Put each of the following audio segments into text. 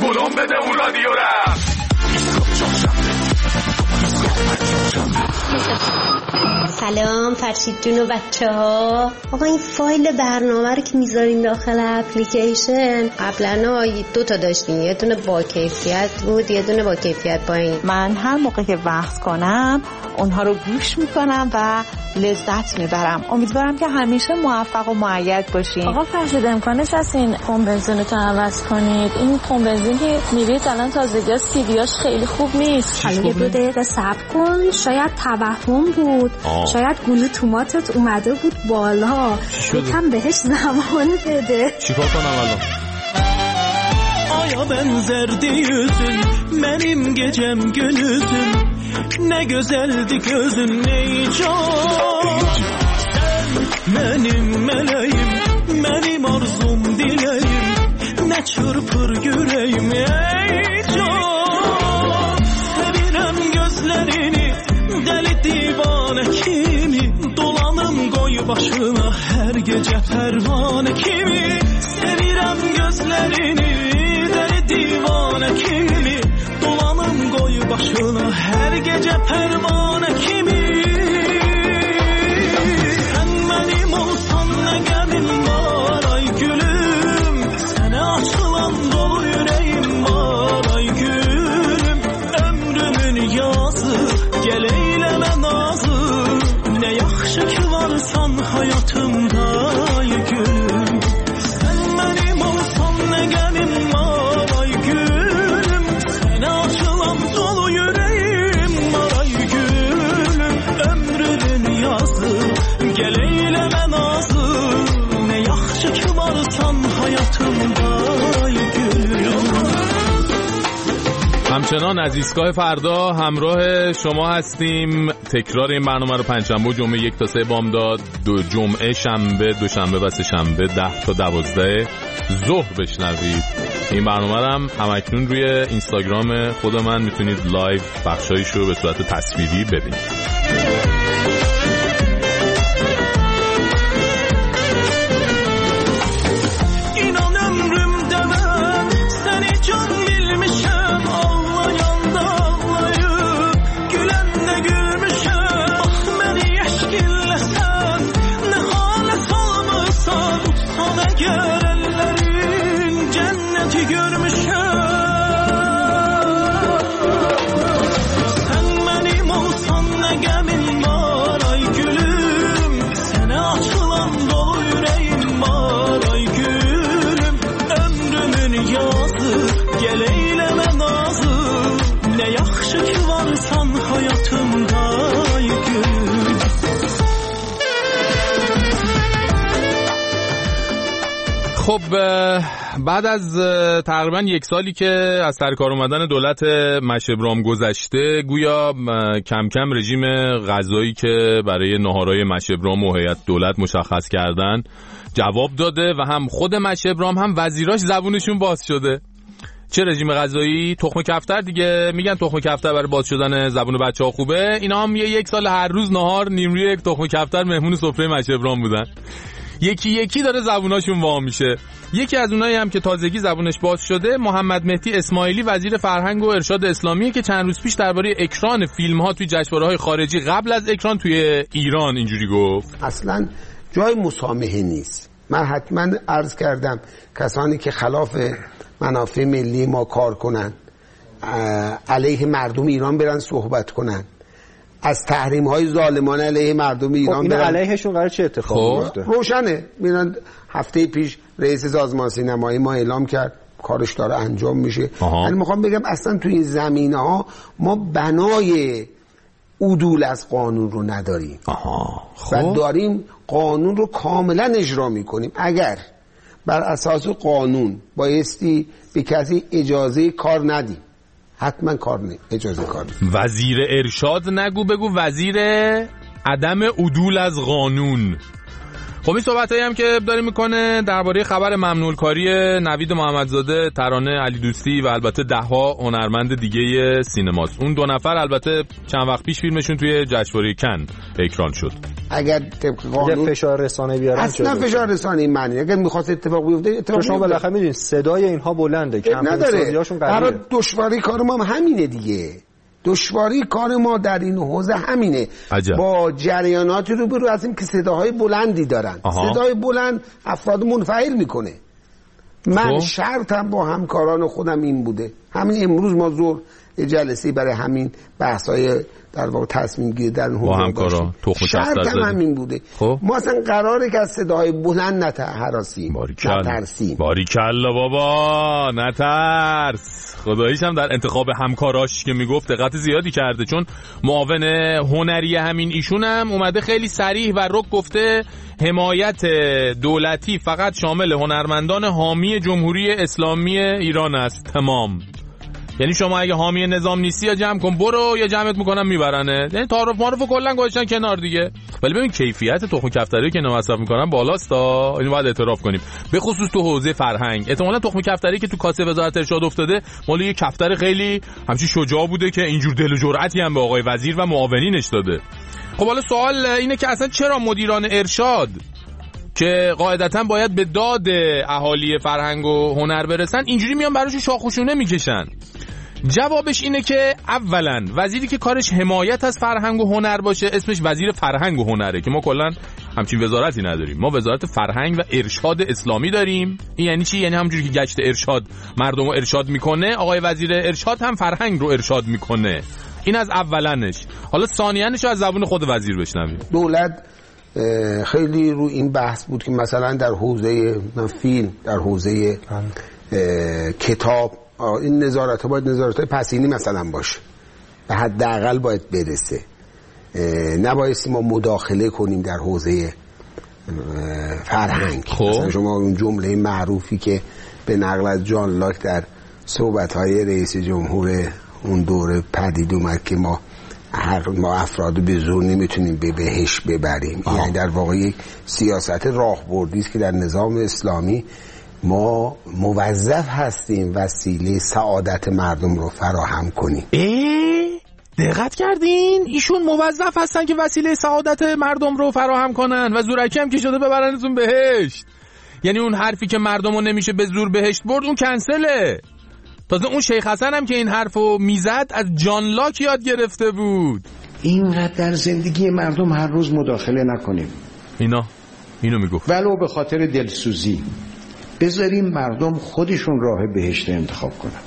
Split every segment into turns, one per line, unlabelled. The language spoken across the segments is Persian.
کلم بده اون رادیو رفت.
سلام فرشید جون و بچه ها. آقا این فایل برنامه رو که میذارین داخل اپلیکیشن قبلا 2 تا داشتین، یه دونه با کیفیت بود یه دونه با کیفیت پایین.
من هر موقع که وقت کنم اونها رو گوش میکنم و لذت میبرم. امیدوارم که همیشه موفق و مؤید باشین.
آقا فرشید امکانش هست این پمپ بنزینتون عوض کنید؟ این پمپ بنزین که میرید الان تازگی سیدیاش خیلی خوب نیست.
حالا یه 2 دقیقه صبر کن، شاید توهم بود. شاید گلو توماتت اومده بود بالا، یکم بهش زمان بده.
چیکار کنم الان؟
Aya benzerdi yüzün, benim gecem gündüzüm. Ne güzeldi gözün, ey can. Sen benim meleğim, benim arzum dileğim. Ne çırpır yüreğim, ey can. Sevirem gözlerini, deli divane kimi. Dolanım koy başına her gece pervane kimi. Sevirem gözlerini, divane kimi, dolanım koy başına her gece pervane kimi. Sen benim olsan ne gemim var ay gülüm, sana açılan dolu yüreğim var ay gülüm. Ömrümün yazı gel eyleme nazı, ne yaxşı ki varsan hayatımda ay gülüm. Sen benim olsan ne gemim var.
همچنان از ایستگاه فردا همراه شما هستیم. تکرار این برنامه رو پنجشنبه و جمعه 1 تا 3 بامداد، جمعه شنبه، دوشنبه و سه‌شنبه 10 تا 12 ظهر بشنوید. این برنامه رو هم همکنون روی اینستاگرام خود من میتونید لایو بخشایشو به صورت تصویری ببینید. خب بعد از تقریبا 1 سالی که از سر کار اومدن دولت مشهبرام گذشته، گویا کم کم رژیم غذایی که برای ناهارهای مشهبرام و هیئت دولت مشخص کردن جواب داده و هم خود مشهبرام هم وزیراش زبونشون باز شده. چه رژیم غذایی؟ تخم کفتر دیگه. میگن تخم کفتر برای باز شدن زبون بچه‌ها خوبه. اینا هم 1 سال هر روز ناهار نیمروی 1 تخم کفتر مهمون سفره مشهبرام بودن. یکی یکی داره زبوناشون وا میشه. یکی از اونایی هم که تازگی زبونش باز شده محمد مهدی اسماعیلی، وزیر فرهنگ و ارشاد اسلامیه که چند روز پیش درباره اکران فیلم‌ها توی جشنواره‌های خارجی قبل از اکران توی ایران اینجوری گفت:
اصلاً جای مسامحه نیست. من حتما عرض کردم کسانی که خلاف منافع ملی ما کار کنن، علیه مردم ایران برن صحبت کنن، از تحریم‌های ظالمانه علیه مردم ایران برن،
علیهشون قرار چه اتفاقی بیفته؟
روشنه. میرن هفته پیش رئیس سازمان سینمایی ما اعلام کرد کارش داره انجام میشه. ولی میخوام بگم اصلا توی این زمینه‌ها ما بنای عدول از قانون رو نداریم. و داریم قانون رو کاملا اجرا میکنیم. اگر بر اساس قانون بایستی به کسی اجازه کار ندیم، حتما اجازه کار ندیم.
وزیر ارشاد نگو، بگو وزیر عدم عدول از قانون. خب این صحبتایی هم که داره میکنه درباره خبر ممنوع کاری نوید محمدزاده، ترانه علی دوستی و البته ده‌ها هنرمند دیگه سینماست. اون دو نفر البته چند وقت پیش فیلمشون توی جشنواره کن اکران شد.
اگر طبق قانون
فشار رسانه بیارن
اصلا فشار رسانه معنی اگر می‌خواست اتفاق بیفته
شما بالاخره می‌دونید صدای اینها بلنده، کمپین سازیاشون قویه.
برای دشواری کار ما همینه دیگه. دشواری کار ما در این حوزه همینه. با جریاناتی روبرو هستیم که صداهای بلندی دارن. صدای بلند افراد منفعل میکنه. من شرطم با همکاران خودم این بوده. همین امروز ما ظهر جلسه برای همین بحث‌های در واقع تصمیم گیری در حوزه
با همکارا
شرطم همین بوده. ما اصلا قراره که از صداهای بلند نترسیم.
باریکلا بابا نترس. خداییش هم در انتخاب همکاراش که میگفت دقت زیادی کرده، چون معاون هنری همین ایشون هم اومده خیلی صریح و رک گفته حمایت دولتی فقط شامل هنرمندان حامی جمهوری اسلامی ایران است. تمام. یعنی شما اگه حامی نظام نیستی یا جمع کن برو یا جمعت میکنم میبرنه. یعنی تعارف معرف کلا گذاشتن کنار دیگه. ولی ببین کیفیت تخم کفتری که اینا مصرف میکنن بالاست تا اینو باید اعتراف کنیم، به خصوص تو حوزه فرهنگ. احتمالاً تخم کفتری که تو کاسه وزارت ارشاد افتاده مال یه کفتر خیلی همچین شجاع بوده که اینجور دل و جرأتی هم به آقای وزیر و معاونینش داده. خب حالا سوال اینه که اصلا چرا مدیران ارشاد که قاعدتاً باید به داد اهالی فرهنگ و هنر برسن اینجوری میان براشون شاخوشونه میکشن؟ جوابش اینه که اولا وزیری که کارش حمایت از فرهنگ و هنر باشه اسمش وزیر فرهنگ و هنره که ما کلا همچین وزارتی نداریم. ما وزارت فرهنگ و ارشاد اسلامی داریم. این یعنی چی؟ یعنی همونجوری که گشت ارشاد مردم رو ارشاد میکنه، آقای وزیر ارشاد هم فرهنگ رو ارشاد میکنه. این از اولنش. حالا ثانیانش رو از زبون خود وزیر بشنویم.
دولت خیلی رو این بحث بود که مثلا در حوزه فیلم، در حوزه کتاب این نظارت باید نظارت پسینی مثلا باشه، به حداقل باید برسه. نبایستی ما مداخله کنیم در حوزه فرهنگ. مثلا شما اون جمله معروفی که به نقل از جان لاک در صحبت‌های رئیس جمهور اون دوره پدید اومد که ما افراد به زور نمیتونیم به بهشت ببریم، یعنی در واقع یک سیاست راهبردی است که در نظام اسلامی ما موظف هستیم وسیله سعادت مردم رو فراهم کنیم.
دقت کردین؟ ایشون موظف هستن که وسیله سعادت مردم رو فراهم کنن و زورکی هم که شده ببرنتون بهشت. یعنی اون حرفی که مردم رو نمیشه به زور بهشت برد اون کنسله. تازه اون شیخ حسن هم که این حرفو میزد از جان لاک یاد گرفته بود.
اینقدر در زندگی مردم هر روز مداخله نکنیم.
اینو میگفت.
ولو به خاطر دلسوزی بذاریم مردم خودشون راه بهشت انتخاب کنن.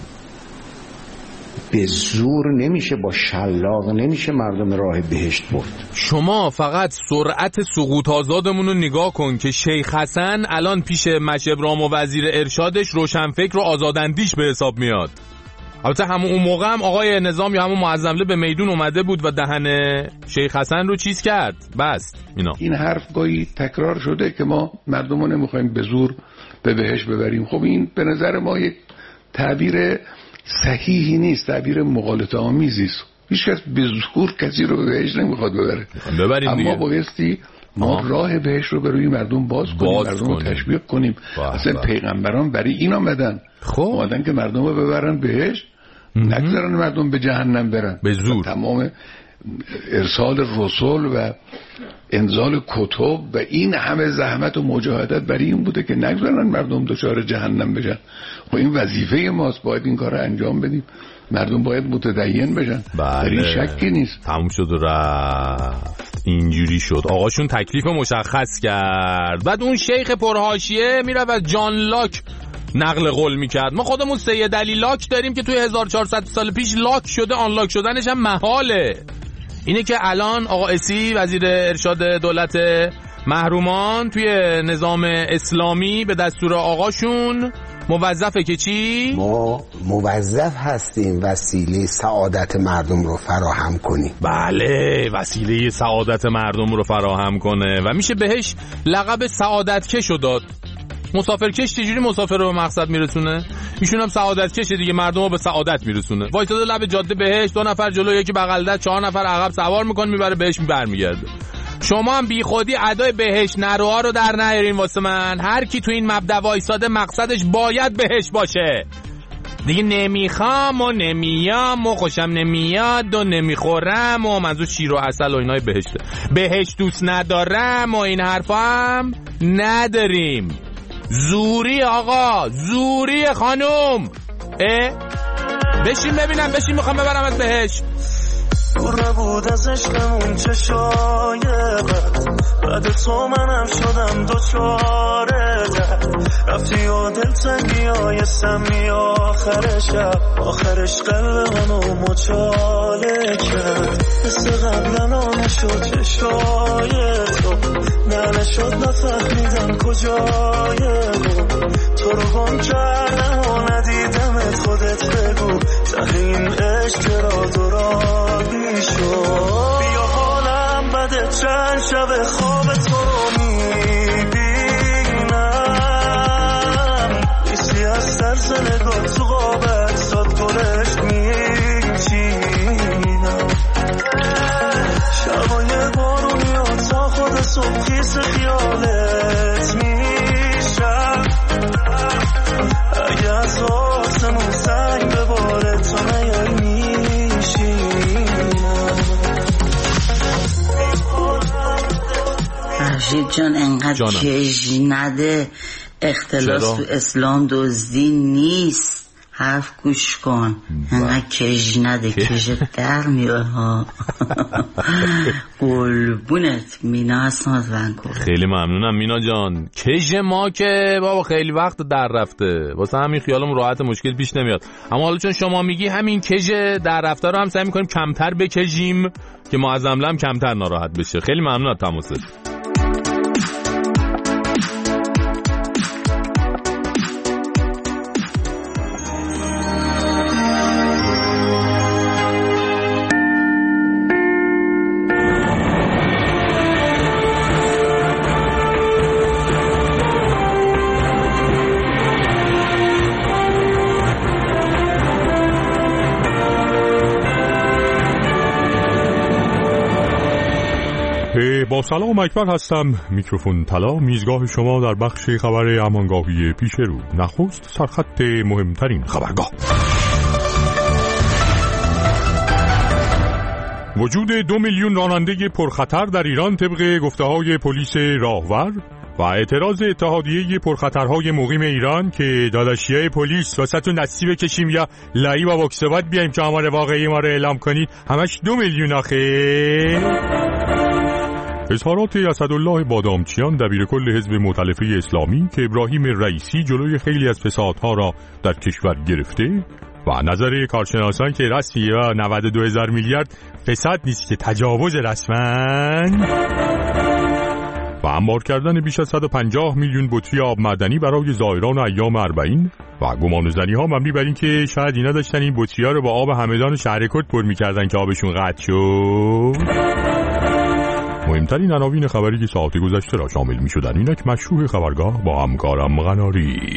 به زور نمیشه، با شلاق نمیشه مردم راه بهشت برد.
شما فقط سرعت سقوط آزادمون رو نگاه کن که شیخ حسن الان پیش مشبرام و وزیر ارشادش روشنفکر و آزاداندیش به حساب میاد. البته همون اون موقع هم آقای نظام یا همون معظمله به میدون اومده بود و دهن شیخ حسن رو چیز کرد. بس
این حرف گاهی تکرار شده که ما مردم رو نمیخوایم به زور به بهشت ببریم. خب این به نظر ما یک تعبیر صحیحی نیست، تعبیر مغالطه آمیزی است. هیچ کس به زور کسی رو به بهشت نمیخواد ببره. اما بایستی ما راه بهشت رو به روی مردم باز کنیم، مردم رو تشویق کنیم. اصلا پیغمبران برای این آمدن که مردم رو ببرن بهشت، نگذارن مردم به جهنم برن
به زور.
تمام ارسال رسول و انزال کتب و این همه زحمت و مجاهدت برای این بوده که نگذارن مردم دچار جهنم بشن. خب این وظیفه ماست، باید این کار رو انجام بدیم. مردم باید متدین بشن. در این شکی نیست.
تموم شد و رفت. اینجوری شد. آقاشون تکلیف مشخص کرد. بعد اون شیخ پرحاشیه میره از جان لاک نقل قول میکرد. ما خودمون سید علی لاک داریم که توی 1400 سال پیش لاک شده، آن لاک شدنش هم محاله. اینه که الان آقا اسی وزیر ارشاد دولت محرومان توی نظام اسلامی به دستور آقاشون موظفه که چی؟
ما موظف هستیم وسیله سعادت مردم رو فراهم کنیم.
بله، وسیله سعادت مردم رو فراهم کنه و میشه بهش لقب سعادتکش داد. مسافرکش چجوری مسافر رو به مقصد میرسونه؟ ایشون هم سعادتکشه دیگه، مردم رو به سعادت میرسونه. وایساده لب جاده بهش، 2 نفر جلو یکی بغل دست، 4 نفر عقب سوار میکنه میبره بهش برمیگرده. شما هم بی خودی ادای بهشت نروها رو در نیارین واسه من. هر کی تو این مبدا وایساده مقصدش باید بهشت باشه. دیگه نمیخوام و نمیام و خوشم نمیاد و نمیخورم و منظور شیر و عسل و اینای بهشته. بهشت دوست ندارم و این حرفا هم نداریم. زوری آقا، زوری خانوم. بشین ببینم، بشین میخوام ببرم از بهشت.
دوره بود از عشقمون چه شایقت، بعد تو منم شدم دوچاره رفتی و دلتنگی های سمی آخر شب، آخرش قلب منو مچاله کرد. مثل قبلنا نشد چشای تو، نه نشد نفهمیدم کجای تو رو گم کردم و ندیدمت. خودت بگو ته این عشق چرا دورانی شد. بیا حالم بده چند شب خواب تو رو میبینم، نیستی از سرز نگاه تو قابل ساد گلش میچینم. شبای بارونی ها تا خود صبح خیس خیالت میشم. اگه از آسمون سنگ بباره تو نیای
فرشید جان انقدر کج نده، اختلاس تو اسلام دزدی نیست. حرف گوش کن، انقدر کج نده، کجت در میره ها. قلبونت. مینا هستم از ونکوور.
خیلی ممنونم مینا جان. کج ما که بابا خیلی وقت در رفته، واسه همین خیالم راحت، مشکل پیش نمیاد. اما حالا چون شما میگی همین کج در رفته رو هم سعی میکنیم کمتر بکجیم که معظم لم کمتر ناراحت بشه. خیلی ممنون از تماست.
با سلام اکبر هستم، میکروفون طلا، میزگاه شما در بخش خبر امانگاهی پیش رو. نخست سرخط مهمترین خبرگاه. وجود 2 میلیون راننده پرخطر در ایران طبق گفته‌های پلیس راهور و اعتراض اتحادیه پرخطرهای مقیم ایران که داداشیای پلیس واسهتون دستی بکشیم یا لایی با بکسبات بیایم که آمار واقعی ما رو اعلام کنید، همش 2 میلیون آخه. اظهارات اسدالله بادامچیان دبیرکل حزب مؤتلفه اسلامی که ابراهیم رئیسی جلوی خیلی از فسادها را در کشور گرفته و نظر کارشناسان که رسمی و 92,000 میلیارد فساد نیست که تجاوز رسما و انبار کردن بیش از 150 میلیون بطری آب معدنی برای زائران ایام 40 و گمانه‌زنی ها مبنی بر این که شاید اینا داشتن این بطری ها رو با آب همدان شهرکرد پر می‌کردن که آبشون قطع شد. مهمترین عناوین خبری که ساعت گذشته را شامل می‌شدند. اینک مشروع خبرگاه با همکارم غناری.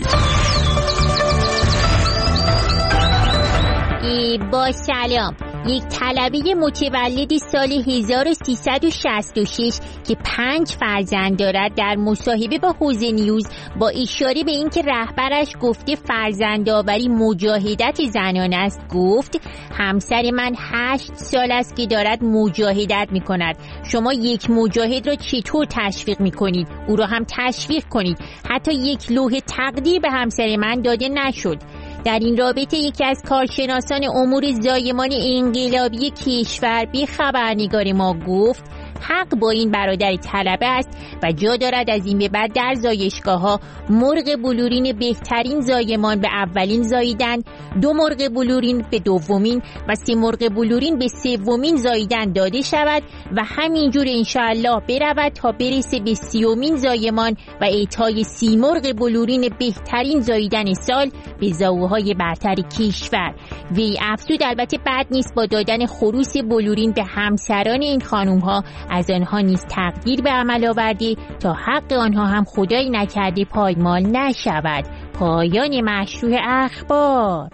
با سلام. یک طلبه متولد سال 1366 که 5 فرزند دارد در مصاحبه با حوزه نیوز با اشاره به اینکه رهبرش گفته فرزندآوری مجاهدت زنان است گفت همسر من 8 سال است که دارد مجاهدت می کند. شما یک مجاهد را چطور تشویق می کنید؟ او را هم تشویق کنید. حتی یک لوح تقدیر به همسر من داده نشد. در این رابطه یکی از کارشناسان امور زایمان انقلابی کشور به خبرنگار ما گفت حق با این برادر طلبه است و جا دارد از این به بعد در زایشگاه‌ها مرغ بلورین بهترین زایمان به اولین زاییدن، 2 مرغ بلورین به دومین و 3 مرغ بلورین به سومین زاییدن داده شود و همینجور انشاءالله برود تا برسه به 30مین زایمان و اعطای 30 مرغ بلورین بهترین زاییدن سال به زاوهای برتر کشور. وی افزود البته بد نیست با دادن خروس بلورین به همسران این خانوم‌ها از آنها نیز تقدیر به عمل آورده تا حق آنها هم خدایی نکرده پایمال نشود. پایان مشروع اخبار.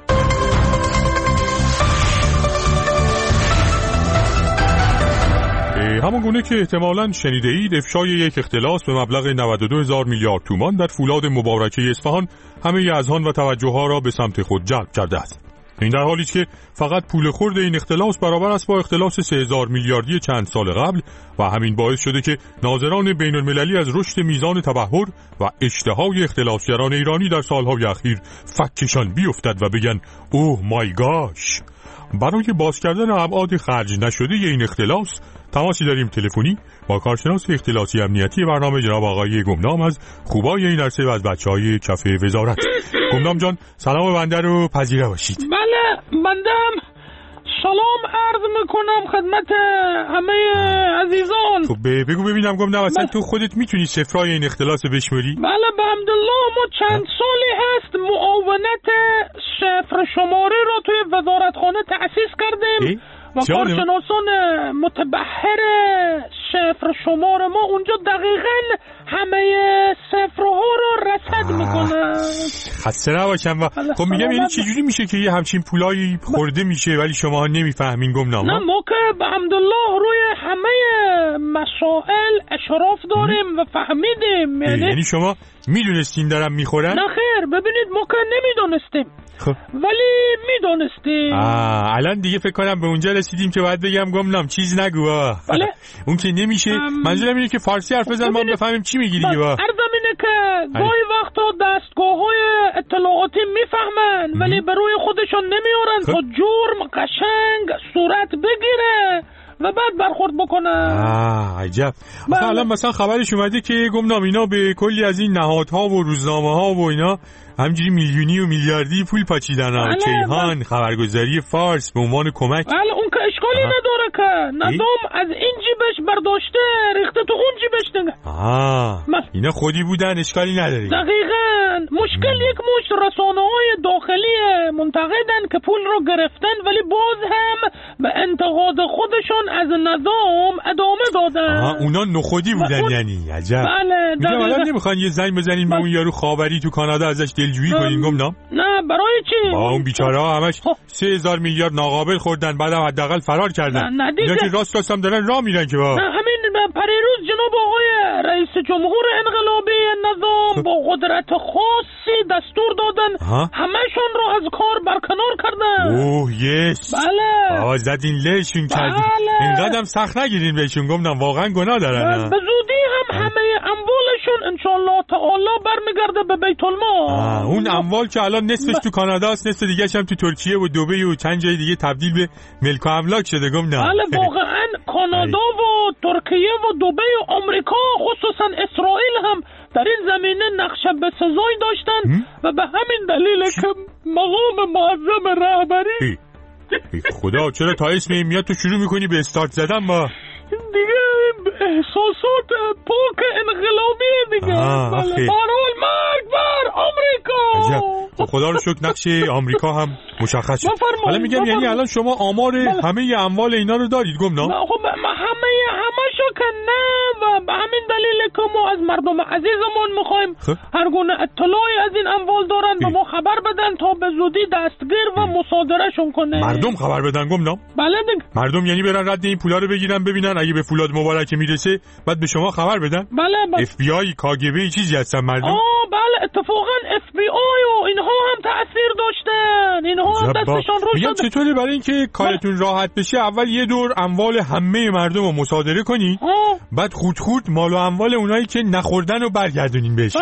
همان گونه که احتمالاً شنیده اید، افشای یک اختلاس به مبلغ 92,000 میلیارد تومان در فولاد مبارکه اصفهان همه اذهان و توجه ها را به سمت خود جلب کرده است. این در حالی است که فقط پول خرد این اختلاس برابر است با اختلاس 3,000 میلیاردی چند سال قبل و همین باعث شده که ناظران بین المللی از رشد میزان تبحر و اشتهای اختلاسگران ایرانی در سالهای اخیر فکشان بیفتد و بگن اوه مای گاش. برای باز کردن ابعاد خرج نشده این اختلاس تماسی داریم تلفنی با کارشناس اختلاسی امنیتی برنامه جناب آقای گمنام از خوبای این عرصه و از بچهای کف وزارت. گمنام جان سلام بنده رو پذیره باشید.
بله بندم سلام عرض میکنم خدمت همه عزیزان.
خب بگو ببینم گمنام اصلا تو خودت میتونی شفرای این اختلاس رو بشمری؟
بله بحمدالله ما چند سالی هست معاونت شفر شماره را توی وزارتخانه تأسیس کردیم و کارشناسان متبحر شفر شمار ما اونجا دقیقاً همه صفرها رو رصد میکنن.
خسته نباشم. و خب میگم یعنی چجوری میشه که یه همچین پولایی خورده میشه ولی شما نمیفهمین گمنام؟
نه ما که الحمدلله روی همه مسائل اشراف داریم و فهمیدیم.
یعنی شما میدونستین دارم میخورن؟
نه خیر ببینید ما که نمیدونستیم ولی میدونستیم.
الان دیگه فکر کنم به اونجا رسیدیم که باید بگم گمنام چیز نگو.
بله
اون که نمیشه. منظورم اینه که فارسی حرف بزن ما بفهمیم چی میگی دیگه.
عرضم اینه که گاهی وقتا دستگاه‌های اطلاعاتی میفهمن ولی به روی خودشون نمیارن تا جرم قشنگ صورت بگیره و بعد برخورد بکنن.
عجب. مثلا خبرش اومده که گمنام اینا به کلی از این نهادها و روزنامه‌ها و اینا همجوری میلیونی و میلیاردی پول پاچیدن. کیهان، خبرگزاری فارس به عنوان کمک.
بله اون که اشکالی نداره که ندام از این جیبش برداشته ریخته تو اون جیبش دیگه.
اینا خودی بودن اشکالی نداره.
دقیقاً. مشکل یک مشت رسانه‌های داخلی منتقدن که پول رو گرفتن ولی باز هم به انتقاد خودشون از نظام ادامه دادن.
اونا نخودی بودن یعنی. عجب.
بله
دقیقاً. نمیخوان یه زنگ بزنین به اون یارو خاوری تو کانادا ازش دلجویی کنین گمنام؟
نه برای چی؟
با اون بیچاره‌ها همش 3,000 میلیارد ناقابل خوردن بعدم حداقل فرار کردن. اینا که راست هم دارن راه میرن که با
همین پریروز جناب آقای رئیس جمهور انقلابی نظام با قدرت خاصی دستور دادن همه‌شون رو از کار برکنار کردن.
اوه یس.
بله.
زدین لهشون کردین. اینقدرم سخت نگیرین بهشون گمنام واقعا گناه دارن.
به زودی هم همه اموالشون انشالله تعالی برمیگرده به بیت المال.
اون اموال که الان نصفش تو کانادا است، نصف دیگه‌ش هم تو ترکیه و دبی و چند جای دیگه تبدیل به ملک و املاک شده گمنام.
بله واقعا کانادا و ترکیه و دبی و آمریکا خصوصا اسرائیل هم در این زمینه نقش بسزایی داشتن و به همین دلیل که مقام معظم رهبری
خدا چرا تا اسم این میاد تو شروع میکنی به استارت زدن با
دیگه احساسات پاک انقلابی دیگه. برحال مرگ بر آمریکا.
خدا رو شکر نقش آمریکا هم مشخص شد. حالا میگم یعنی الان شما آمار همه اموال اینا رو دارید گمنام؟
خب همشو که نه و به همین دلیل که ما از مردم عزیزمون میخوایم هر گونه اطلاعی از این اموال دارن به ما خبر بدن تا به زودی دستگیر و مصادرهشون کنه.
مردم خبر بدن گمنام؟
بله دیگه.
مردم یعنی برن رد این پولا رو بگیرن ببینن اگه به فولاد مبارکه میرسه بعد به شما خبر بدن؟
بله.
FBI KGB چیزی هستن مردم؟
بله اتفاقا FBI و اینها هم تأثیر داشتن. اینها هم دستشون روش
میگم چطوره برای اینکه کارتون راحت بشه اول یه دور اموال همه مردم رو مصادره کنی بعد خود خود مال و اموال اونایی که نخوردن رو برگردونین بهشون.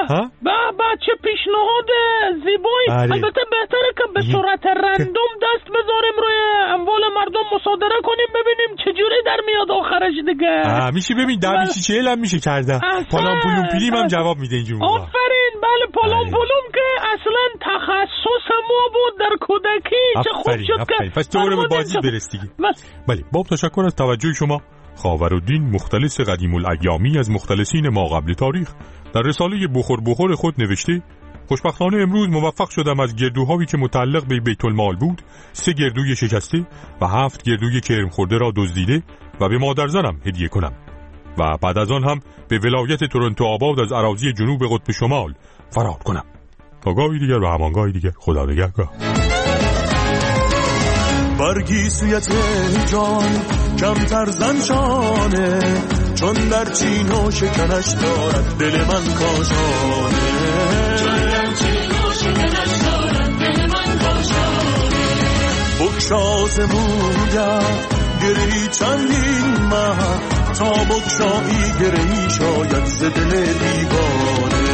به چه پیشنهاد زیبایی. البته بهتره که به صورت رندوم دست بذاریم روی اموال مردم مصادره کنیم ببینیم چجوری در میاد آخرش دیگه.
میشه ببین در 40 هم میشه کرده. پالام پولوم پیلیم هم جواب میده اینجور موقع.
آفرین. بله پالام پولوم که اصلا تخصص ما بود در کودکی. چه خوب شد که
پس تو برو به بازی برس دیگه. بله باب تشکر از توجه شما. خاورالدین مختلس قدیم الایامی از مختلسین ما قبل تاریخ در رساله بخور خود نوشته خوشبختانه امروز موفق شدم از گردوهایی که متعلق به بیت المال بود 3 گردوی شکسته و 7 گردوی کرم خورده را دزدیده و به مادرزنم هدیه کنم و بعد از آن هم به ولایت تورنتو آباد از اراضی جنوب قطب شمال فرار کنم. تا گاهی دیگر و همانگاهی دیگر خدا نگهدار.
برگی سوی تهران کمتر زنشانه، چون در چین و شکنش دارد دل من کاشانه، چون در چین و شکنش دارد دل من کاشانه. بکشاز موید گری چندین ماه، تا بکشایی گری شاید ز دل دیوانه،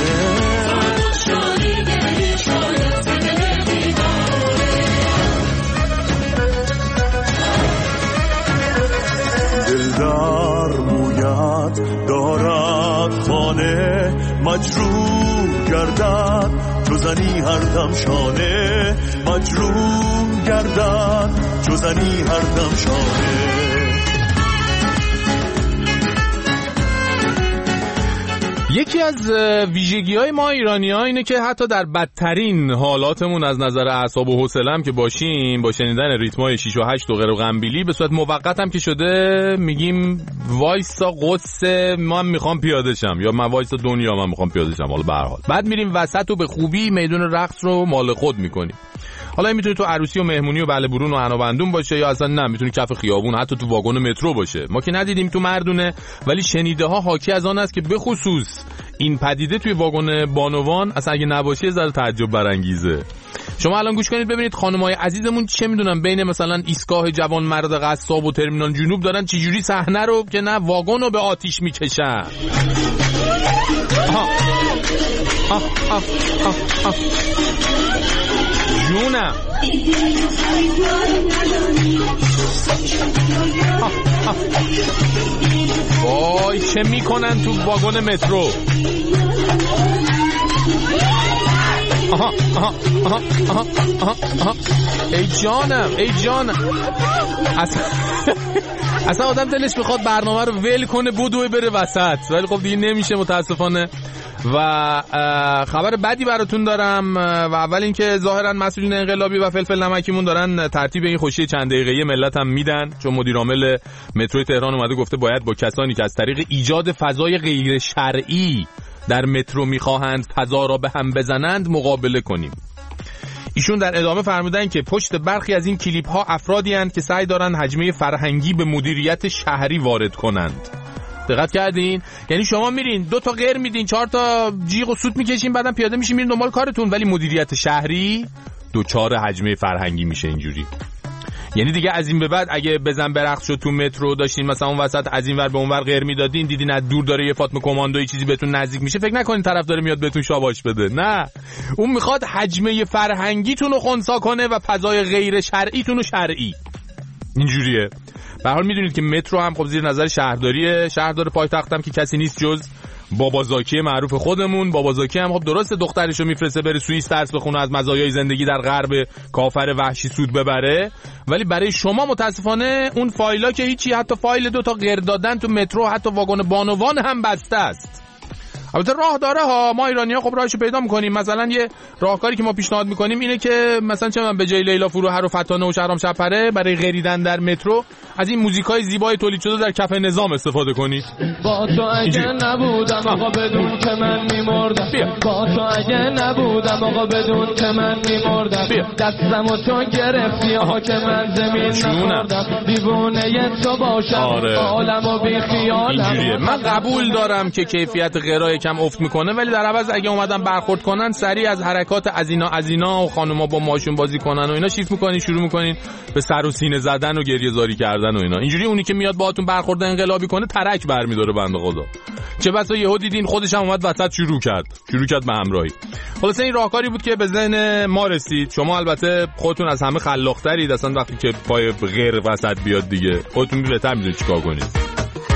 دلدار موید دارد خانه، مجروح گردد چو زنی هر دم شانه، مجروح گردد چو زنی هر دم شانه.
یکی از ویژگی‌های ما ایرانی‌ها اینه که حتی در بدترین حالاتمون از نظر اعصاب و حوصله‌ام که باشیم، با شنیدن ریتم‌های 6 و 8 و غیر و غنبیلی به صورت موقت هم که شده میگیم وایسا قدس من میخوام پیاده شم، یا من وایسا دنیا من میخوام پیاده شم. حالا به هر حال بعد میریم وسط و به خوبی میدون رقص رو مال خود میکنیم. حالا این میتونه تو عروسی و مهمونی و بله برون و عنابندون باشه، یا اصلا نه میتونه کف خیابون، حتی تو واگن مترو باشه. ما که ندیدیم تو مردونه، ولی شنیده ها حاکی از آن است که به خصوص این پدیده توی واگن بانوان اصلا اگه نباشه زره تعجب برانگیزه. شما الان گوش کنید ببینید خانمای عزیزمون چه میدونن بین مثلا ایستگاه جوان مرد قصاب و ترمینال جنوب دارن چه جوری صحنه رو که نه واگن رو به آتیش میکشن. جونم وای چه میکنن تو واگن مترو. ای جانم اصلا آدم دلش میخواد برنامه رو ول کنه بدوه بره وسط، ولی خب دیگه نمیشه متاسفانه. و خبر بدی براتون دارم، و اول اینکه ظاهرا مسئولین انقلابی و فلفل نمکیمون دارن ترتیب این خوشی چند دقیقه‌ای ملت هم میدن، چون مدیر عامل مترو تهران اومده گفته باید با کسانی که از طریق ایجاد فضای غیر شرعی در مترو میخواهند فضا را به هم بزنند مقابله کنیم. ایشون در ادامه فرمودن که پشت برخی از این کلیپ ها افرادی هستند که سعی دارن حجمه فرهنگی به مدیریت شهری وارد کنند. دقت کردین؟ یعنی شما میرین 2 تا غیر میدین، 4 تا جیغ و سوت میکشین، بعدم پیاده میشین میرین دنبال کارتون، ولی مدیریت شهری 2-4 حجمه فرهنگی میشه اینجوری. یعنی دیگه از این به بعد اگه بزن برقص شد تو مترو داشتین مثلا اون وسط از این ور به اون ور غیر میدادین، دیدین از دور داره یه فاطمه کماندویی چیزی بهتون نزدیک میشه، فکر نکنین طرف داره میاد بهتون شاباش بده. نه، اون میخواد حجمه فرهنگیتون رو خنثی کنه و فضای غیر شرعیتون رو شرعی. اینجوریه. به هر حال میدونید که مترو هم خب زیر نظر شهرداریه، شهردار پایتخت هم که کسی نیست جز بابا زاکی معروف خودمون. بابا زاکی هم خب درسته دخترشو میفرسته بره سوئیس درس بخونه از مزایای زندگی در غرب کافر وحشی سود ببره، ولی برای شما متاسفانه اون فایلا که هیچی، حتی فایل 2 تا غیر دادن تو مترو حتی واگن بانوان هم بسته است. البته راه داره ها، ما ایرانی‌ها خب راهشو پیدا می‌کنیم. مثلا یه راهکاری که ما پیشنهاد می‌کنیم اینه که مثلا چه من به جای لیلا فروهر و فتانه و شهرام شب‌پره برای غریدن در مترو از این موزیکای زیبای تولید شده در کف نظام استفاده کنید.
با تو اگه نبودم آقا بدون که من می‌مردم، با تو اگه نبودم آقا بدون که من می‌مردم، دستمو تو گرفتی آقا که من زمین نخوردم، دیوونه تو باشم عالمو بی خیالم.
اینجوریه. من قبول دارم که کیفیت غیرای کم افت میکنه، ولی در عوض اگه اومدن برخورد کنن سریع از حرکات از اینا و خانوما با ماشون بازی کنن و اینا چیز میکنین، شروع میکنین به سر و سینه زدن و گریه زاری کردن و اینا. اینجوری اونی که میاد باهاتون برخورد انقلابی کنه ترک برمی‌داره بنده خدا. چه بسا یهو دیدین خودش هم اومد وسط شروع کرد به همراهی. خلاص این راهکاری بود که به ذهن ما رسید. شما البته خودتون از همه خلاق‌ترید، اصلا وقتی که پای غیر وسط بیاد دیگه خودتون بهتر میدونید چیکار کنید.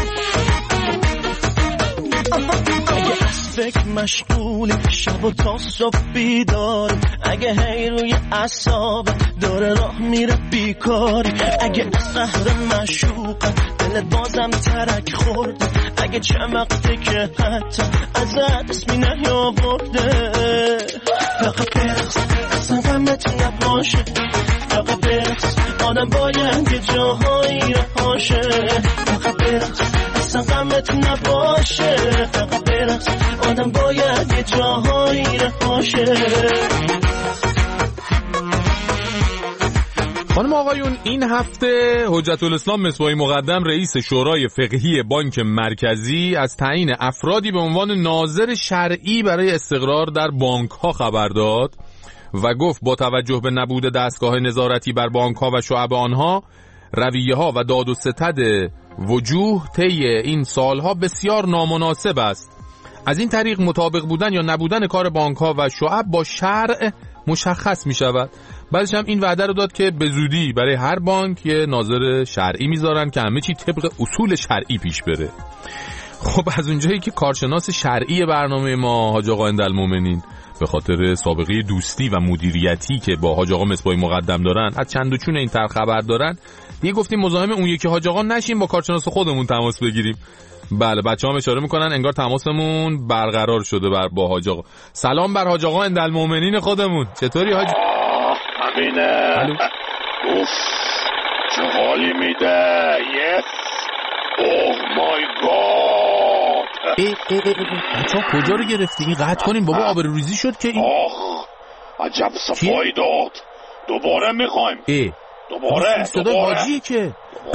فکر مشغولی شب و تا صبح بیداری، اگه هی روی اعصاب داره راه میره بیکاری، اگه قهر مشوقه دلت بازم ترک خورده، اگه چند وقته که حتی ازت اسمی نیاورده، فقط برقص اصلا غمت نباشه، فقط برقص آدم باید یه جاهایی رهاشه، فقط برقص اصلا غمت نباشه، فقط برقص آدم باید یه جاهایی رهاشه.
خانم آقایون، این هفته حجت الاسلام مصباحی مقدم رئیس شورای فقهی بانک مرکزی از تعیین افرادی به عنوان ناظر شرعی برای استقرار در بانک ها خبر داد و گفت با توجه به نبود دستگاه نظارتی بر بانک ها و شعب آنها، رویه ها و داد و ستد وجوه طی این سالها بسیار نامناسب است. از این طریق مطابق بودن یا نبودن کار بانک ها و شعب با شرع مشخص می شود. بعدش هم این وعده رو داد که به زودی برای هر بانک یه ناظر شرعی میذارن که همه چی طبق اصول شرعی پیش بره. خب از اونجایی که کارشناس شرعی برنامه ما حاج آقا اندالمومنین به خاطر سابقه دوستی و مدیریتی که با حاج آقا مصباحی مقدم دارن، از چند و چون این طرح خبر دارن، دیگه گفتیم مزاحم اون یکی حاج آقا نشیم، با کارشناس خودمون تماس بگیریم. بله، بچه‌ها اشاره میکنن انگار تماسمون برقرار شده با حاج آقا. سلام بر حاج آقا اندالمومنین خودمون. چطوری حاج؟
همینه. اوف چه حالی میده. یس اوه مای گاد.
بچه‌ها کجا رو گرفتیم؟ قطع کنیم بابا، آبروریزی شد که این.
عجب صفایی داد. دوباره میخوایم. دوباره
صدای حاجیه که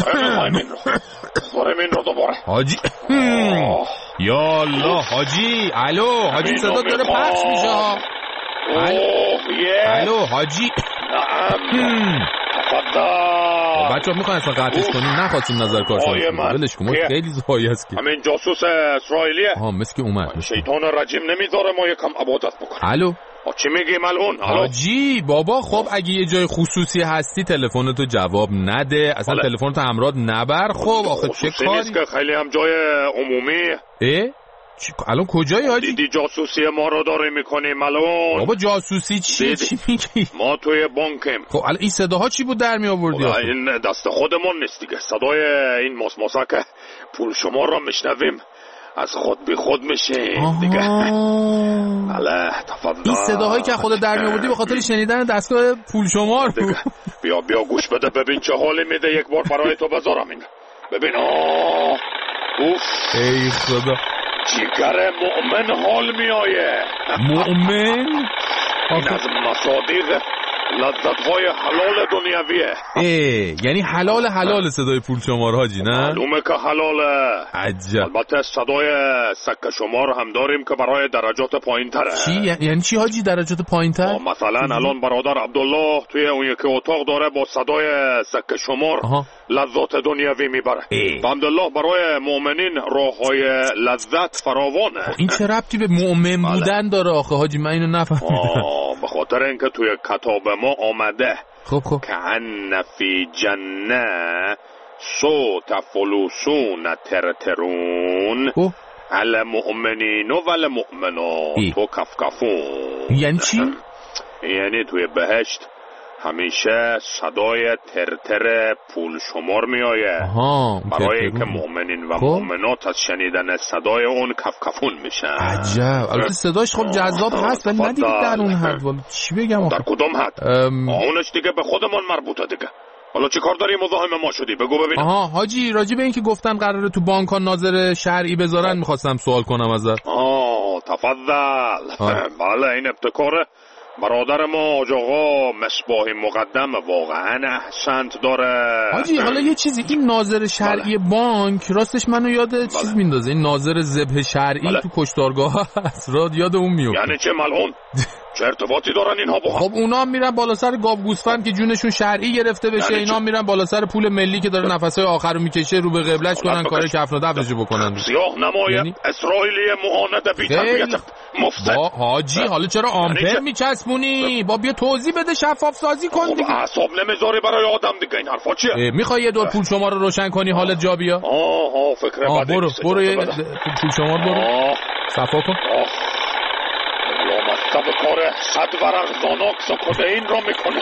دوباره
حاجی. یا الله حاجی. الو حاجی، صدا داره پخش میشه. الو حاجی.
نعم تفضل.
بچه‌ها میخوان اصلا قطعش کنیم، نخواستیم نظر کارشناس ولش کن، خیلی زایی است که
همین جاسوس اسرائیلیه.
مثل که اومد.
شیطان رجیم نمیذاره ما یکم عبادت بکنیم.
الو
چی میگی ملعون؟
حاجی بابا، خب اگه یه جای خصوصی هستی تلفنتو جواب نده، اصلا تلفنتو همراه نبر. خب آخه چه کاری
نیست که خیلی هم جای عمومی.
الان کجایی حاجی؟
دیدی جاسوسی ما رو داره میکنی ملعون؟
بابا جاسوسی چیه؟ چی میگی؟
ما توی بانکیم.
خب الان این صداها چی بود در می آوردی؟
این دست خودمون نیست دیگه. صدای این ماسماسا که پول شما رو میشنویم از خود بی خود میشیم دیگه. بله تفضل.
این صداهایی که خود در می آوردی به خاطر شنیدن دستگاه پول شما رو.
بیا گوش بده ببین چه حالی میده. یک بار برای تو بذارم این. ببین. اوف
ای خدا،
جیگر مؤمن حال میآیه.
مؤمن؟
این از مصادیق لذت‌های حلال دنیویه.
یعنی حلال صدای پول شمار حاجی، نه؟
معلومه که حلاله.
عجب.
البته صدای سکه شمار هم داریم که برای درجات پایین تره.
چی؟ یعنی چی حاجی درجات پایین تر؟
مثلا الان برادر عبدالله توی اون یکی اتاق داره با صدای سکه شمار لذات دنیوی میبره. الحمدلله برای مؤمنین راه‌های لذت فراوانه.
این چه ربطی به مؤمن بودن داره آخه حاجی؟ من اینو نفهمیدم.
به خاطر اینکه توی کتاب ما آمده
خب
که ان فی جنه صوت فلوسون ترترون المؤمنین و المؤمنات و کفکفون.
یعنی چی؟
یعنی توی بهشت همیشه صدای ترتر پول شمار می آیه برای اینکه مؤمنین و مؤمنات از شنیدن صدای اون کفکفون میشن.
عجب. البته صداش خب جذاب هست ولی نه دیگه در اون حد. چی بگم
در کدوم حد؟ اونش دیگه به خودمون مربوطه دیگه. حالا چی کار داری مزاحم ما شدی؟ بگو ببینم.
حاجی راجع به این که گفتن قراره تو بانک ها ناظر شرعی بذارن میخواستم سوال کنم ازت.
تفضل. بله این ابتکاره برادر ما حاج آقا مصباحی مقدم واقعا احسنت داره.
حاجی حالا یه چیزی، این ناظر شرعی بانک راستش منو یاد چیز میندازه. این ناظر ذبح شرعی تو کشتارگاه هست، یاد اون میفته.
یعنی چه ملعون؟ چه ارتباطی دارن اینها با هم؟
خب اونا میرن بالا سر گاو گوسفند که جونشون شرعی گرفته بشه، اینا میرن بالا سر پول ملی که داره نفسای آخر رو میکشه رو به قبلش کنن، کار کفن و دفنشو بکنن.
سیاه نمای اسرائیلی معاند بی تربیت مفسد.
حاجی حالا چرا آمپر میچسبونی؟ با بیا توضیح بده، شفاف سازی کن دیگه.
اعصاب نمیذاری برای آدم دیگه این حرفا چیه؟
میخوای یه دور پول شمار رو روشن کنی حالت جا بیا؟
فکر بدی.
برو یه پول شمار برو صفا کن.
لامصب کار 100 ورق زاناکس و کدئین را میکنه.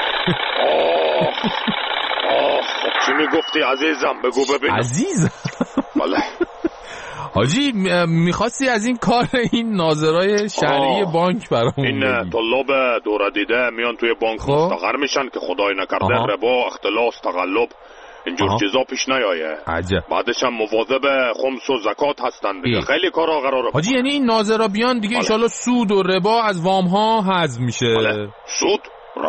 خب چی میگفتی عزیزم؟ بگو ببینم.
عزیزم؟
بله
حاجی میخواستی از این کار این ناظرای شرعی بانک برامون
این طلاب دوره دیده میان توی بانک مستقر میشن که خدای نکرده ربا، اختلاس، تقلب اینجور چیزا پیش نیایه.
عجب.
بعدش هم مواظب خمس و زکات هستن دیگه. خیلی کارا قراره.
حاجی یعنی این ناظرا بیان دیگه ان شاءالله سود و ربا از وام ها حذف میشه.
سود، ربا،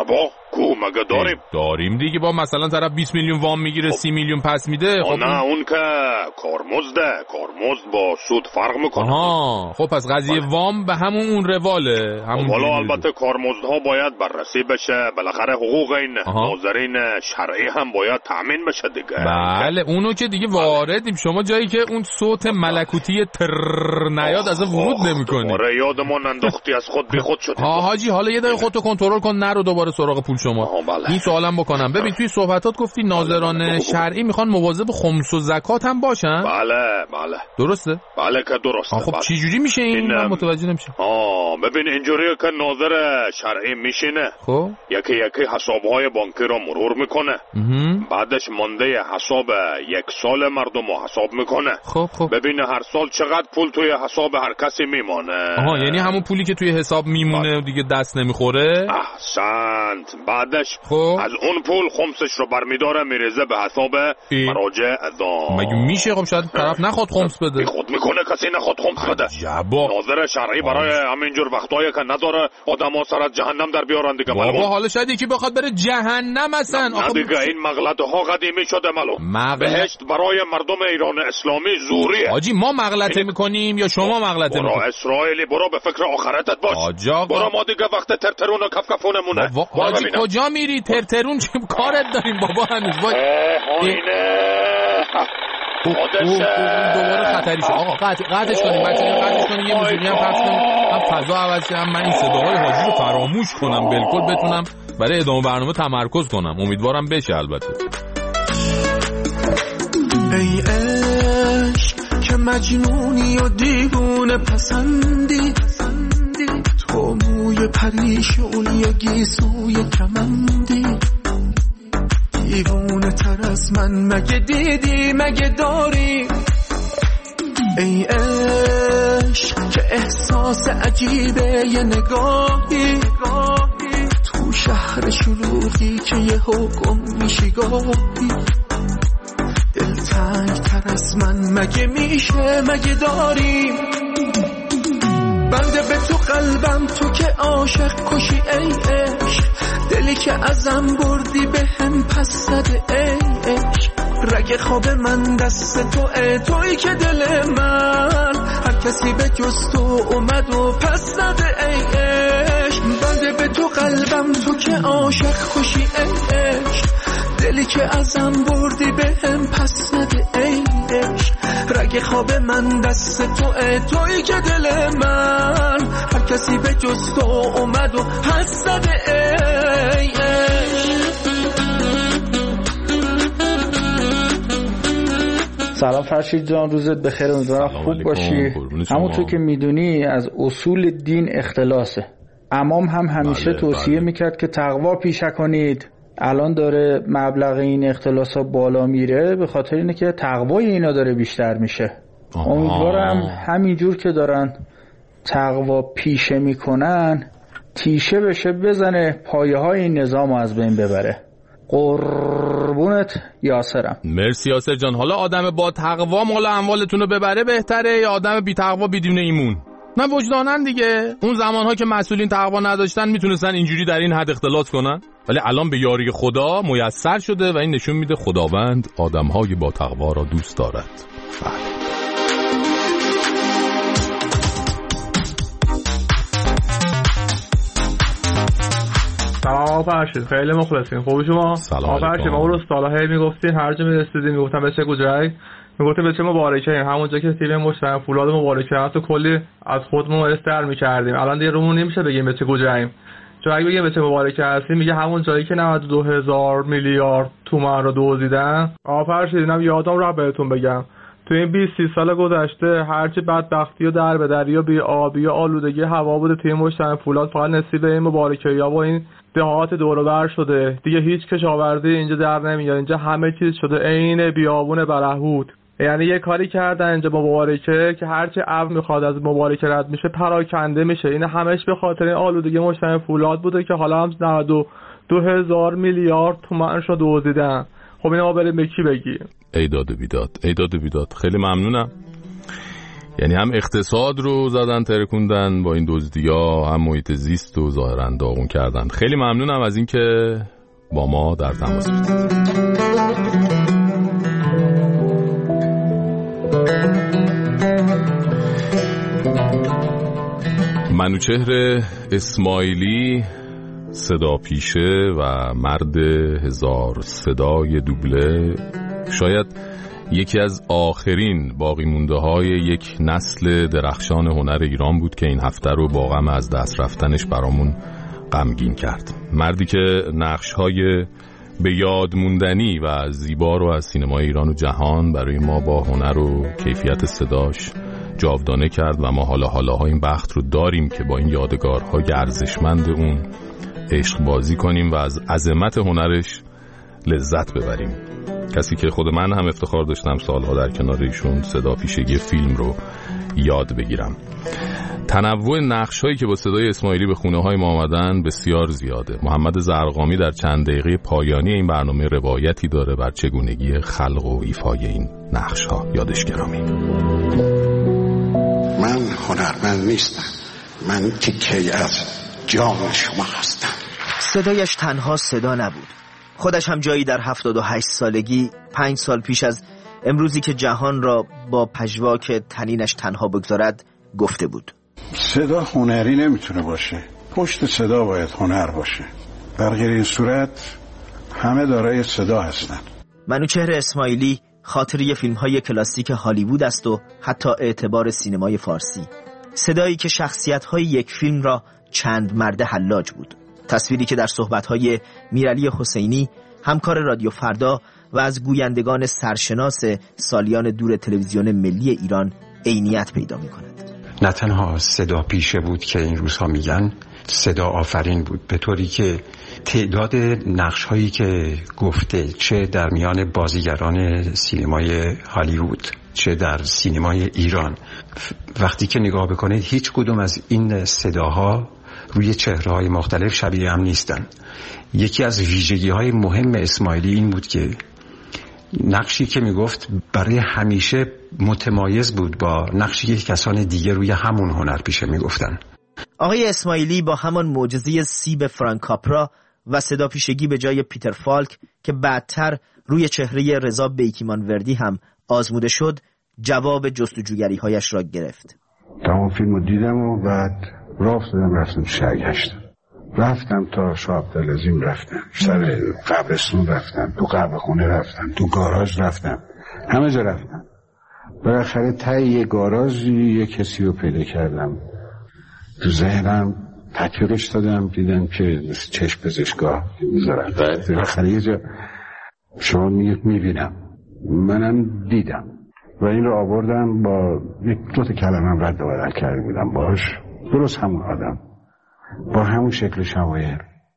کو مگه
داریم دیگه. با مثلا طرف 20 میلیون وام میگیره 30 میلیون پس میده.
خب نه اون که کارمزد با سود فرق میکنه.
خب پس قضیه وام به همون رواله.
حالا البته کارمزدها باید بررسی بشه، بالاخره حقوق این ناظرین شرعی هم باید تامین بشه دیگه.
بله اونو که دیگه واردیم. شما جایی که اون صوت ملکوتی تر نیاد از ورود نمی‌کنی.
آره یادمون انداختی از خود بی خود شد.
حاجی حالا یه دقیقه خودتو کنترل کن، نرو دوباره سراغ پول شما. این سوالم بکنم. ببین توی صحبتات گفتی ناظران شرعی میخوان مواظب خمس و زکات هم باشن.
بله
درسته؟
بله که درسته.
خب چی جوری میشه این؟ من متوجه نمیشم.
ببین اینجوریه که ناظر شرعی میشینه،
خب
یکی حسابهای بانکی رو مرور میکنه، بعدش مانده حساب یک سال مردم رو حساب میکنه.
خب
ببینه هر سال چقدر پول توی حساب هر کسی میمانه.
یعنی همون پولی که توی حساب میمونه دیگه دست نمیخوره.
احسنت. بعدش از اون پول خمسش رو برمیداره میریزه به حساب مراجع اعظام.
مگه میشه؟ خب شاید طرف نخواد خمس بده.
خود میکنه کسی نخواد خمس بده. ناظر شرعی برای همینجور وقتایی که نداره آدما سر از جهنم در بیارن دیگه.
بابا حالا شاید یکی بخواد بره جهنم اصلا.
نه دیگه این مغلطه ها قدیمی شده بهشت برای مردم ایران اسلامی زوریه.
حاجی ما مغلطه میکنیم یا شما مغلطه میکنید؟
برو اسرائیلی برو به فکر آخرتت باش. برو ما دیگه وقت ترترون و کفکفونمونه.
حاجی کجا میری؟ ترترون چه کارت داریم بابا هنوز؟ دوباره خطری شد. آقا قطعش کنیم بچه‌ها، قطعش کنیم. یه موسیقی هم پخش کنیم، هم فضا عوض شه، هم من این صداهای حاجی رو فراموش کنم بالکل، بتونم برای ادامه برنامه تمرکز کنم. امیدوارم بشه. البته
ای عشق که مجنونی و دیوونه پسندی، تو موی پریشونی و گیسوی کمندی، دیوونه تر از من مگه دیدی مگه داری؟ ای عشق که احساس عجیبه یه نگاهی تو شهر شلوغی که یه حکم میشی گاهی، دلتنگ تر از من مگه میشه مگه داری؟ بنده به تو قلبم تو که عاشق کشی ای عشق، دلی که ازم بردی به هم پس زده ای عشق، رگ خواب من دست تویی که دل من هر کسی به جز تو اومد و پس زده ای عشق. بنده به تو قلبم تو که عاشق کشی ای عشق، دلی که ازم بردی به هم پس زده ای عشق، رگ خواب من دست تویی که دل من هر کسی به جز تو اومد و پس زده ای عشق.
سلام فرشید جان، روزت بخیر، امیدوارم خوب باشی. همونطور که میدونی از اصول دین اختلاسه. امام هم همیشه توصیه میکرد که تقوا پیشه کنید. الان داره مبلغ این اختلاسا بالا میره به خاطر اینه که تقوای اینا داره بیشتر میشه. امیدوارم همینجور که دارن تقوا پیشه میکنن تیشه بشه بزنه پایه های این نظام از بین ببره. قربونت یاسرم.
مرسی یاسر جان. حالا آدم با تقوا مال اموالتون رو ببره بهتره یا آدم بی تقوا بدون ایمون؟ نه وجدانن دیگه. اون زمانها که مسئولین تقوا نداشتن میتونستن اینجوری در این حد اختلاط کنن، ولی الان به یاری خدا میسر شده و این نشون میده خداوند آدمهای با تقوا را دوست دارد. بله.
سلام فرشید، خیلی مخلصیم. خوبی شما؟
سلام
فرشید. ما رو سال‌ها میگفتین هر جا میرسیدیم میگفتن بچه گوجرک، میگفتیم بچه مبارکه. همونجا که تیم مشترم فولاد مبارکه هست و کلی از خودمون استر می‌کردیم. الان دیگه رومون نمیشه بگیم بچه گوجرک. چون اگه بگیم بچه مبارکه هستیم میگه همون جایی که 92,000 میلیارد تومان رو دزدیدن. فرشید اینم یادم رو بهتون بگم تو این 20-30 سال گذشته هرچی بدبختی و در به دری و بی آبی و آلودگی هوا بوده توی مجتمع فولاد فقط نصیب این مبارکه‌ها و این دهات دور و بر شده. دیگه هیچ کشاورزی اینجا در نمیاد. اینجا همه چیز شده عین بیابون برهوت. یعنی یه کاری کردن اینجا مبارکه که هرچی ابر میخواد از مبارکه رد میشه پراکنده میشه. این همش به خاطر این آلودگی مجتمع فولاد بوده که حالا هم 92,000 میلیارد تومانش رو دزدیدن. خب اینا ما بریم به کی بگیم؟
ای داد و بیداد. خیلی ممنونم. یعنی هم اقتصاد رو زدن ترکوندن با این دزدی‌ها، هم محیط زیست رو ظاهراً داغون کردن. خیلی ممنونم از اینکه با ما در تماس بودید. منوچهر اسماعیلی، صدا پیشه و مرد هزار صدای دوبله، شاید یکی از آخرین باقی مونده های یک نسل درخشان هنر ایران بود که این هفته رو با غم از دست رفتنش برامون غمگین کرد. مردی که نقش های به یاد موندنی و زیبا رو از سینمای ایران و جهان برای ما با هنر و کیفیت صداش جاودانه کرد و ما حالا این بخت رو داریم که با این یادگارهای ارزشمند اون عشق بازی کنیم و از عظمت هنرش لذت ببریم. کسی که خود من هم افتخار داشتم سالها در کنار ایشون صدا پیشگی فیلم رو یاد بگیرم. تنوع نقش‌هایی که با صدای اسماعیلی به خونه‌های ما آمدن بسیار زیاده. محمد زرقامی در چند دقیقه پایانی این برنامه روایتی داره بر چگونگی خلق و ایفای این نقش‌ها. یادش گرامی.
من هنرمند نیستم، من تیکه‌ای از جان شما هستم.
صدایش تنها صدا نبود، خودش هم جایی در 78 سالگی 5 سال پیش از امروزی که جهان را با پژواک تنینش تنها بگذارد گفته بود:
صدا هنری نمیتونه باشه، پشت صدا باید هنر باشه، در غیر این صورت همه دارای صدا هستن.
منوچهر اسماعیلی خاطری فیلم‌های کلاسیک هالیوود است و حتی اعتبار سینمای فارسی. صدایی که شخصیت‌های یک فیلم را چند مرده حلاج بود. تصویری که در صحبت‌های میرعلی حسینی، همکار رادیو فردا و از گویندگان سرشناس سالیان دور تلویزیون ملی ایران عینیت پیدا می‌کند.
نه تنها صدا پیشه بود که این روزها میگن، صدا آفرین بود، به طوری که تعداد نقش‌هایی که گفته چه در میان بازیگران سینمای هالیوود چه در سینمای ایران، وقتی که نگاه بکنید هیچ کدوم از این صداها روی چهره‌های مختلف شبیه هم نیستن. یکی از ویژگی‌های مهم اسماعیلی این بود که نقشی که میگفت برای همیشه متمایز بود با نقشی که کسان دیگه روی همون هنر پیشه میگفتن.
آقای اسماعیلی با همان معجزه سیب فرانک کاپرا و صدا پیشگی به جای پیتر فالک که بعدتر روی چهره رضا بیکیمان وردی هم آزموده شد، جواب جستجوگری‌هایش را گرفت.
تمام فیلمو دیدم و بعد راه افتادم رفتم شهرگشتم، رفتم تا شاه عبدالعظیم، رفتم سر قبرستون، رفتم تو قهوه‌خونه، رفتم تو گاراژ، رفتم همه جا رفتم. بالاخره ته یه گاراژ یه کسی رو پیدا کردم، تو ذهنم تطبیقش دادم، دیدم که چشم پزشکا میذارن. بالاخره یه جا شما میبینم، منم دیدم و این رو آوردم با یک دو تا کلمه رد و بدل کرده بودم باش، درست همون آدم با همون شکل شمایل.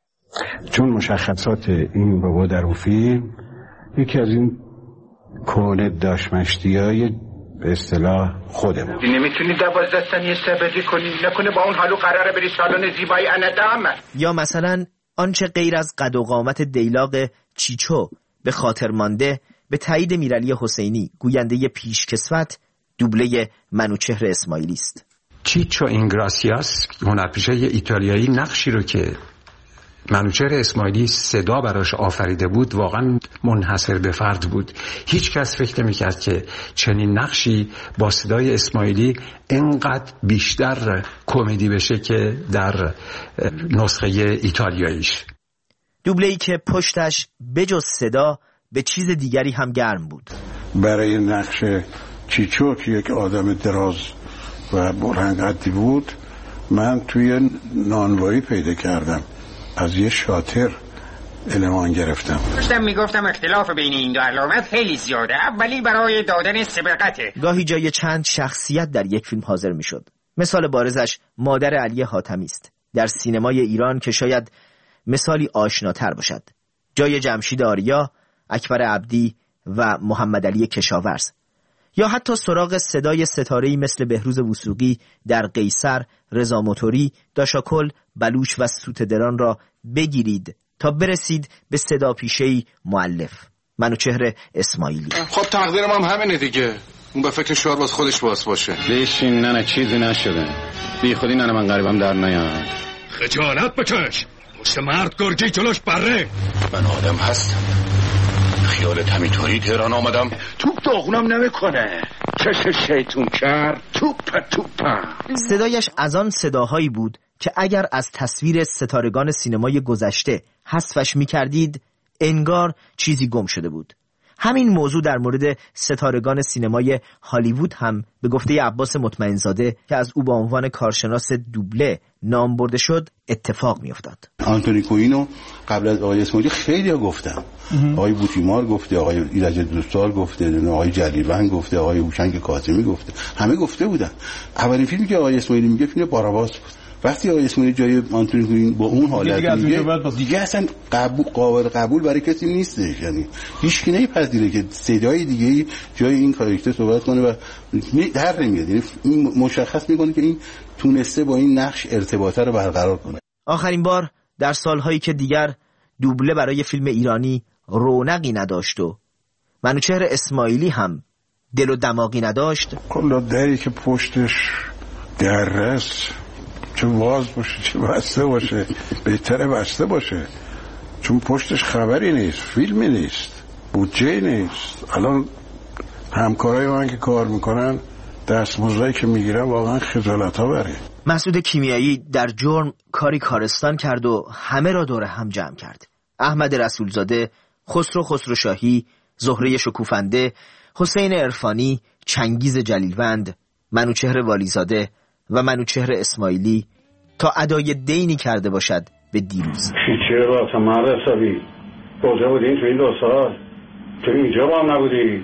چون مشخصات این بابا در اون فیلم یکی از این کهنه داشمشتیای به اصطلاح خودمون.
نمیتونی 12 ثانیه سبدی کنی؟ نکنه با اون حالو قراره بری سالن زیبایی اندام؟
یا مثلا آنچه غیر از قد و قامت دیلاق چیچو به خاطر مانده به تایید میرعلی حسینی، گوینده پیشکسوت، دوبله منوچهر اسماعیلی است.
چیچو اینگراسیاس، هنرپیشه ایتالیایی، نقشی رو که منوچهر اسماعیلی صدا براش آفریده بود واقعا منحصر به فرد بود. هیچ کس فکر نمی‌کرد که چنین نقشی با صدای اسماعیلی اینقدر بیشتر کمدی بشه که در نسخه ایتالیاییش.
دوبله‌ای که پشتش بجز صدا به چیز دیگری هم گرم بود.
برای نقش چیچو که یک آدم دراز و بلند قدی بود، من توی نانوایی پیدا کردم، از یه شاطر المان گرفتم.
داشتم میگفتم اختلاف بین این دو علامت خیلی زیاده. اولی برای دادن سبقته.
گاهی جای چند شخصیت در یک فیلم حاضر میشد. مثال بارزش مادر علی حاتمی است در سینمای ایران که شاید مثالی آشناتر باشد. جای جمشید آریا، اکبر عبدی و محمد علی کشاورز. یا حتی سراغ صدای ستاره‌ای مثل بهروز وثوقی در قیصر، رضا موتوری، داشاکل، بلوچ و سوتدران را بگیرید تا برسید به صدا پیشه‌ای مؤلف، منوچهر اسماعیلی.
خب تقدیرم هم همینه دیگه.
اون به فکر شعار باز خودش باشه.
بشین نه چیزی نشده. بی خودی نه من غریبم در نیام.
خجالت بکش. پشت مرد گرجی جلوش بره.
من آدم هستم. خیالت همینطوری تهران آمدم توپ داغونم نمیکنه. چش شیطون کرد توپ.
صدایش از آن صداهایی بود که اگر از تصویر ستارگان سینمای گذشته حذفش می‌کردید انگار چیزی گم شده بود. همین موضوع در مورد ستارگان سینمای هالیوود هم به گفته عباس مطمئنزاده که از او به عنوان کارشناس دوبله نام برده شد اتفاق می‌افتاد.
آنتونی کوینو قبل از آقای اسماعیلی خیلی ها گفتم. آقای بوتیمار گفته، آقای ایرج دوستار گفته، آقای جلیوند گفته، آقای هوشنگ کاظمی گفته. همه گفته بودن. اولین فیلمی که آقای اسماعیلی میگه فیلم باراباس بود. وقتی آقای اسماعیلی جای آنتونی کوین با اون حالت دیگه اصلا قابل قبول برای کسی نیستش. یعنی هیچ کی نمیپذیره که صدای دیگه جای این کاراکتر صحبت کنه و در نمیاد. یعنی این مشخص میکنه که این تونسته با این نقش ارتباطه رو برقرار کنه.
آخرین بار در سالهایی که دیگر دوبله برای فیلم ایرانی رونقی نداشت و منوچهر اسماعیلی هم دل و دماغی نداشت،
کلا دری که پشتش درست چه باز باشه چه بسته باشه بهتره بسته باشه، چون پشتش خبری نیست، فیلمی نیست، بودجه نیست. الان همکارای من که کار میکنن دستمزدی که میگیرن واقعا خجالت آوره.
مسعود کیمیایی در جرم کاری کارستان کرد و همه را دور هم جمع کرد. احمد رسولزاده، خسرو شاهی، زهره شکوفنده، حسین عرفانی، چنگیز جلیلوند، منوچهر والیزاده و منوچهر اسماعیلی تا ادای دینی کرده باشد به دیروز.
چرا اصلا مرد حسابی کجا بودین تو این 2 سال؟ تو اینجا با هم نبودی؟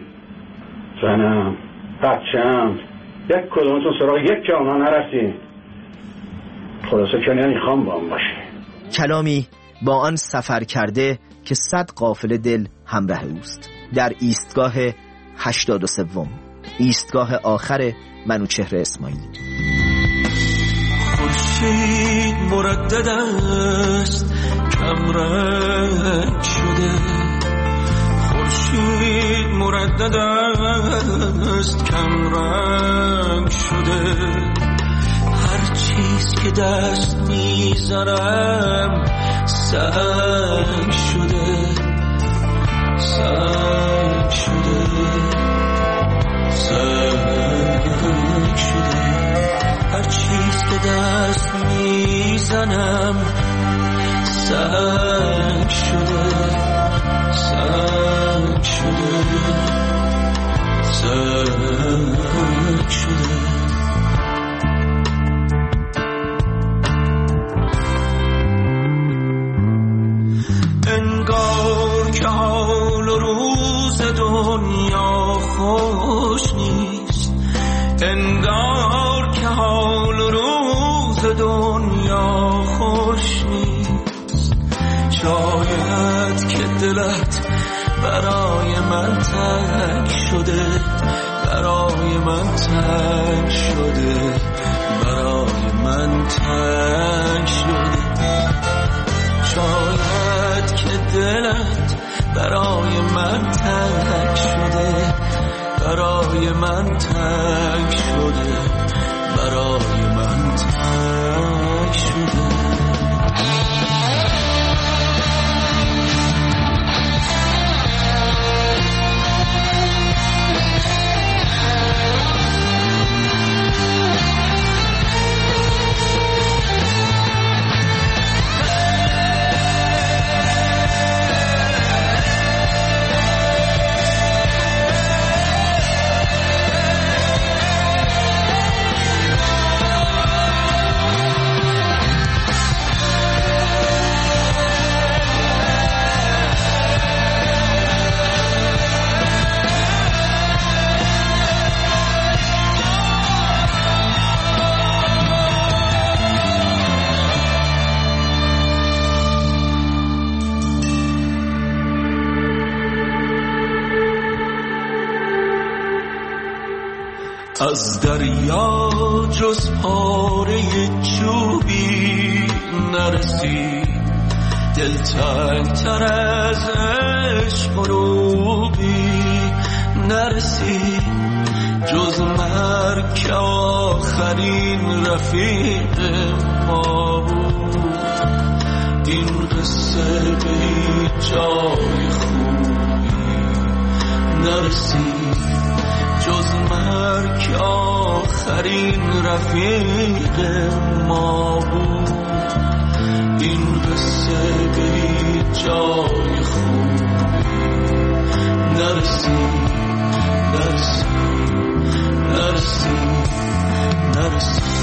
زنم بچم یک کدومتون سراغ یک که اونا نرسین. خلاصه که نمیخوام با هم باشه.
کلامی با آن سفر کرده که 100 قافله دل همراه اوست در ایستگاه 83 ایستگاه آخر منوچهر اسماعیلی.
خورشید مردد است کم رنگ شده، خورشید مردد است کم رنگ شده، هر چیز که دست میزنم سنگ شده، سنگ شده، سنگ شده، هر چیز که دست میزنم سنگ شده، سنگ شده، سنگ شده. انگار که حال و روز دنیا خوش نیست، انگار که حال و روز دنیا خوش نیست، شاید که دلت برای من تنگ شده، برای من تنگ شده، برای من تنگ شده، شاید که دلت برای من تنگ شده، برای من تنگ شده، برای من تنگ شده. از دریا جز پاره چوبی نرسید، دلتنگ تر از عشق غروبی نرسید، جز مرگ که آخرین رفیق ما بود. این قصه به هیچ جای خوبی نرسید، جز مرگ که آخرین رفیق ما بود. این قصه به هیچ جای خوبی نرسید، نرسید، نرسید، نرسید.